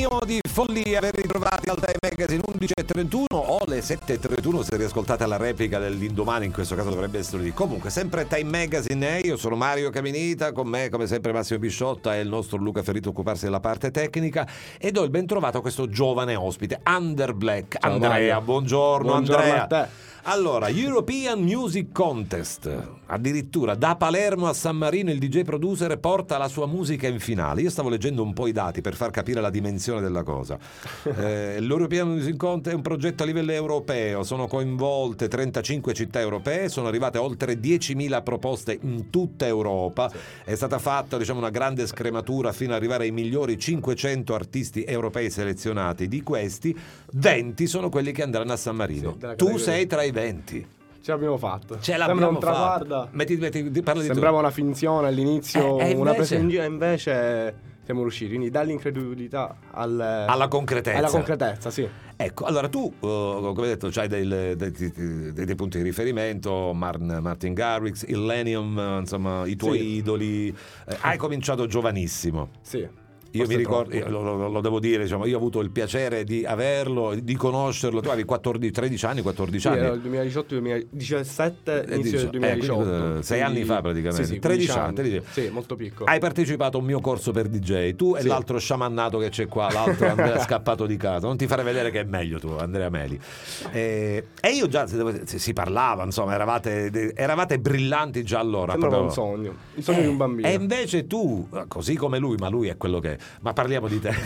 di follia, ben ritrovati al Time Magazine 11.31 o le 7.31 se riascoltate la replica dell'indomani, in questo caso dovrebbe essere lì. Comunque sempre Time Magazine, io sono Mario Caminita, con me come sempre Massimo Pisciotta e il nostro Luca Ferrito a occuparsi della parte tecnica, e do il ben trovato a questo giovane ospite, Under Black. Ciao, Andrea, Mario. Buongiorno Andrea. A te. Allora, European Music Contest, addirittura da Palermo a San Marino il DJ producer porta la sua musica in finale. Io stavo leggendo un po' i dati per far capire la dimensione della cosa. L'European Music Contest è un progetto a livello europeo, sono coinvolte 35 città europee, sono arrivate oltre 10.000 proposte in tutta Europa, è stata fatta una grande scrematura fino ad arrivare ai migliori 500 artisti europei selezionati. Di questi 20 sono quelli che andranno a San Marino. Tu sei tra i 20. Ce l'abbiamo fatto. Sembra un traguardo. Sembrava una finzione all'inizio, una presa in giro, invece siamo riusciti. Quindi dall'incredulità alla concretezza. Alla concretezza, sì. Ecco, allora tu, come detto, c'hai dei punti di riferimento, Martin Garrix, Illenium, insomma, i tuoi idoli. Hai cominciato giovanissimo. Sì. Io mi ricordo, lo devo dire, io ho avuto il piacere di averlo, di conoscerlo. Tu avevi 13 anni, 14 anni. Era il 2018-2017, inizio del 2018. 6 anni fa praticamente. Sì, 13 anni. Sì, molto piccolo. Hai partecipato a un mio corso per DJ, tu e l'altro sciamannato che c'è qua, l'altro Andrea scappato di casa. Non ti farei vedere che è meglio tu, Andrea Meli. E io già, si parlava, insomma, eravate brillanti già allora. Sembrava un sogno, il sogno di un bambino. E invece tu, così come lui, ma lui è quello che... Ma parliamo di te.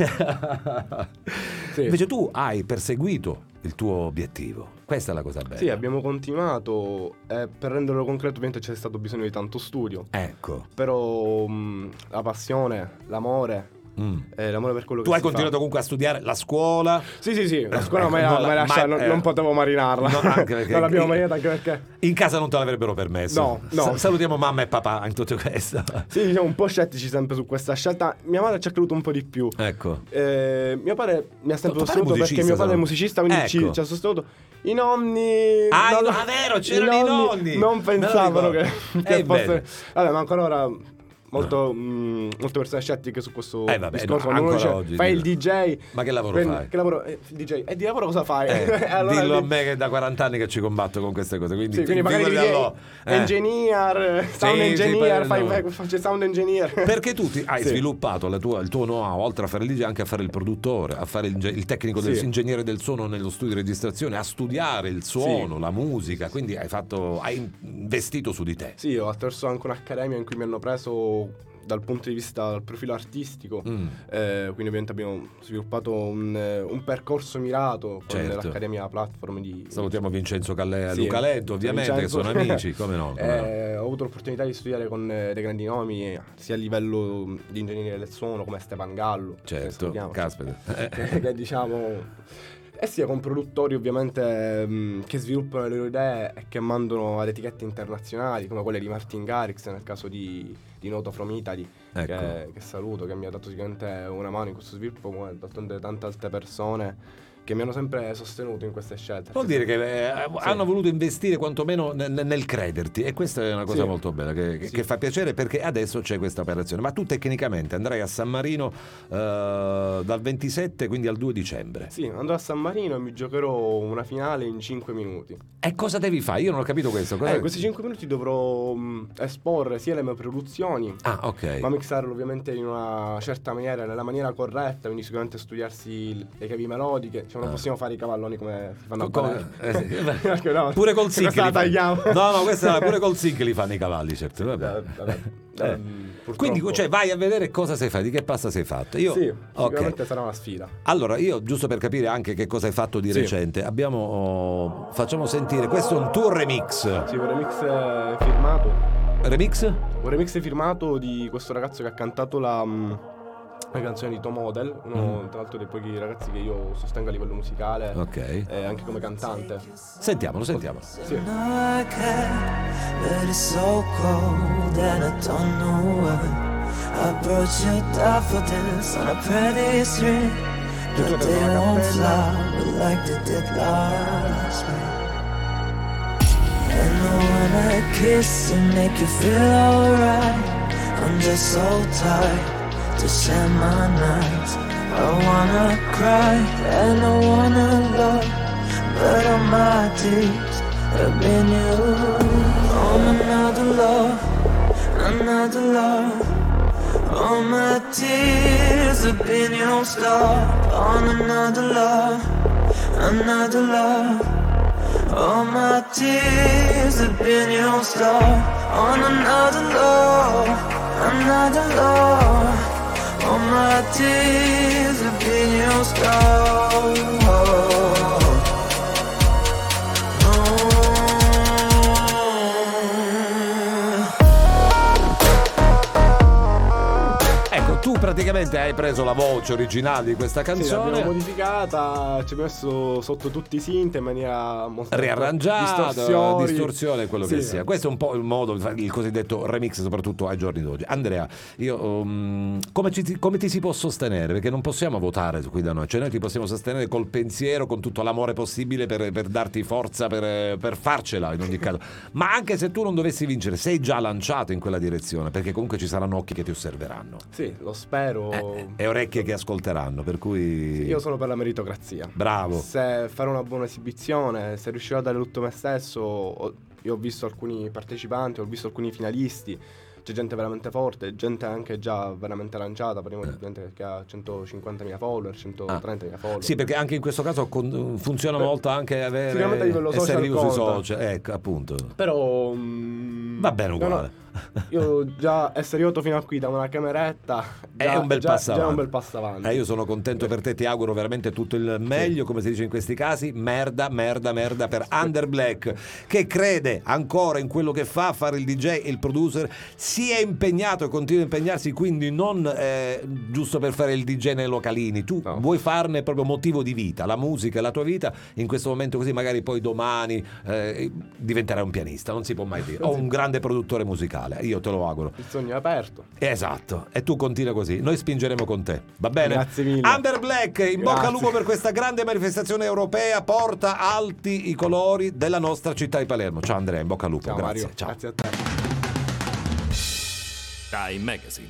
Sì. Invece tu hai perseguito il tuo obiettivo. Questa è la cosa bella. Sì, abbiamo continuato. Per renderlo concreto ovviamente c'è stato bisogno di tanto studio. Ecco. Però la passione, l'amore, l'amore per quello che tu hai continuato comunque a studiare la scuola. Sì, la scuola non potevo marinarla. No, anche perché non l'abbiamo marinata, anche perché in casa non te l'avrebbero permesso. No. Salutiamo mamma e papà in tutto questo. Sì, siamo un po' scettici sempre su questa scelta. Mia madre ci ha creduto un po' di più. Ecco. Mio padre mi ha sempre sostenuto perché mio padre è musicista, quindi ci ha sostenuto. I nonni vero, c'erano i nonni. Non pensavano che fosse. Vabbè, ma ancora ora molte persone scettiche su questo discorso. Ancora oggi fai il DJ, ma che lavoro fai? Che lavoro? Il DJ. E di lavoro cosa fai? Allora, dillo a me che da 40 anni che ci combatto con queste cose. Quindi magari engineer, sound engineer, faccio sound engineer. Perché tu hai sviluppato il tuo know-how, oltre a fare il DJ, anche a fare il produttore, a fare il tecnico ingegnere del suono nello studio di registrazione, a studiare il suono, la musica. Quindi hai investito su di te. Sì, ho attraverso anche un'accademia in cui mi hanno preso dal punto di vista del profilo artistico, quindi ovviamente abbiamo sviluppato un percorso mirato con l'Accademia Platform di... Salutiamo Vincenzo Callea e Luca Lento, ovviamente, che sono amici, come no. Ho avuto l'opportunità di studiare con dei grandi nomi, sia a livello di ingegneria del suono come Stefan Gallo. Certo, caspita. Che diciamo... sia con produttori ovviamente che sviluppano le loro idee e che mandano ad etichette internazionali come quelle di Martin Garrix, nel caso di Noto From Italy, che saluto, che mi ha dato sicuramente una mano in questo sviluppo, come d'altronde tante altre persone che mi hanno sempre sostenuto in queste scelte. Vuol dire che hanno voluto investire quantomeno nel crederti, e questa è una cosa molto bella che fa piacere, perché adesso c'è questa operazione. Ma tu tecnicamente andrai a San Marino dal 27 quindi al 2 dicembre. Sì, andrò a San Marino e mi giocherò una finale in 5 minuti. E cosa devi fare? Io non ho capito questo. Questi 5 minuti dovrò esporre sia le mie produzioni, ma mixarlo ovviamente in una certa maniera, nella maniera corretta, quindi sicuramente studiarsi le chiavi melodiche. Non possiamo fare i cavalloni come si fanno a pure col sync li tagliamo. Pure col sync li fanno i cavalli, certo. Vabbè. Quindi vai a vedere cosa sei fatto, di che pasta sei fatto. Sicuramente sarà una sfida. Allora io, giusto per capire anche che cosa hai fatto di recente, facciamo sentire, questo è un tuo remix. Sì, un remix firmato. Remix? Un remix firmato di questo ragazzo che ha cantato la canzone di Tom Odell, uno tra l'altro dei pochi ragazzi che io sostengo a livello musicale, e anche come cantante. Sentiamolo. Sì. I'm just so tired to share my nights. I wanna cry and I wanna love, but all my tears have been used on another love, another love. All my tears have been used up on another love, another love. All my tears have been used up on another love, another love. All my tears have been used up. Tu praticamente hai preso la voce originale di questa Sì, canzone, l'abbiamo modificata, ci abbiamo messo sotto tutti i synth in maniera molto riarrangiata, distorsione, quello sì, che sia. Questo è un po' il modo, il cosiddetto remix, soprattutto ai giorni d'oggi. Andrea, io come ti si può sostenere? Perché non possiamo votare qui da noi, cioè noi ti possiamo sostenere col pensiero, con tutto l'amore possibile per darti forza, per farcela in ogni caso. Ma anche se tu non dovessi vincere, sei già lanciato in quella direzione, perché comunque ci saranno occhi che ti osserveranno. Sì, lo spero. E orecchie che ascolteranno, per cui Io sono per la meritocrazia. bravo. Se fare una buona esibizione, se riuscirò a dare tutto me stesso, io ho visto alcuni partecipanti, ho visto alcuni finalisti, c'è gente veramente forte, gente anche già veramente lanciata, parliamo di gente che ha 150.000 follower, 130.000 follower. Sì, perché anche in questo caso funziona molto anche avere sicuramente a livello essere social vivo sui conta. social, ecco, appunto. Però Va bene uguale. io già essere arrivato fino a qui da una cameretta È un bel passo già è un avanti. bel passo avanti. Io sono contento per te, ti auguro veramente tutto il meglio, come si dice in questi casi. Merda per Under Black, che crede ancora in quello che fa, fare il DJ e il producer, si è impegnato e continua a impegnarsi, quindi non giusto per fare il DJ nei localini, tu vuoi farne proprio motivo di vita, la musica è la tua vita, in questo momento così magari poi domani diventerai un pianista, non si può mai dire, o un grande produttore musicale, io te lo auguro. Il sogno è aperto. Esatto, e tu continua così, noi spingeremo con te, va bene? Grazie mille. Under Black, in bocca al lupo per questa grande manifestazione europea, porta alti i colori della nostra città di Palermo. Ciao Andrea, in bocca al lupo. Ciao Grazie. Mario, Ciao. grazie a te. Time Magazine.